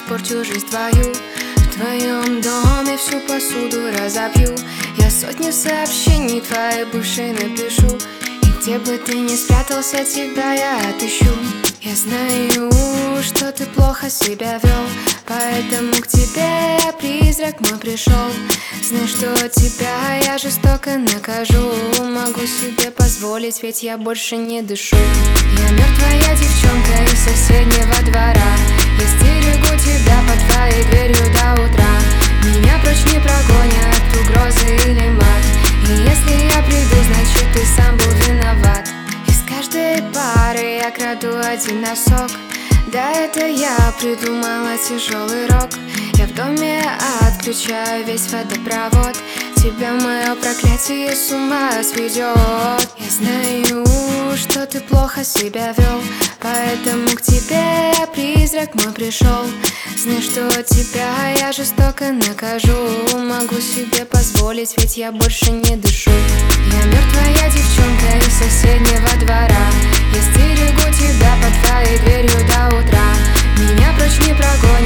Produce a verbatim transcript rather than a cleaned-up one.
испорчу жизнь твою. В твоем доме всю посуду разобью. Я сотни сообщений твоей бывшей напишу. И где бы ты ни спрятался, тебя я отыщу. Я знаю, что ты плохо себя вел, поэтому к тебе я, призрак мой, пришел. Знай, что тебя я жестоко накажу. Могу себе позволить, ведь я больше не дышу. Я мертвая девчонка из соседнего двора. Я стерегу тебя под твоей дверью до утра. Меня прочь не прогонят угрозы или мат. И если я приду, значит ты сам был виноват. Из каждой пары я краду один носок. Да, это я придумала тяжелый рок. Я в доме отключаю весь водопровод. Тебя мое проклятие с ума сведет. Я знаю, что ты плохо себя вел, поэтому к тебе я, призрак мой, пришел. Знай, что тебя я жестоко накажу. Могу себе позволить, ведь я больше не дышу. Я мертвая девчонка из соседнего двора. Я стерегу тебя под твоей дверью до утра. Меня прочь не прогонят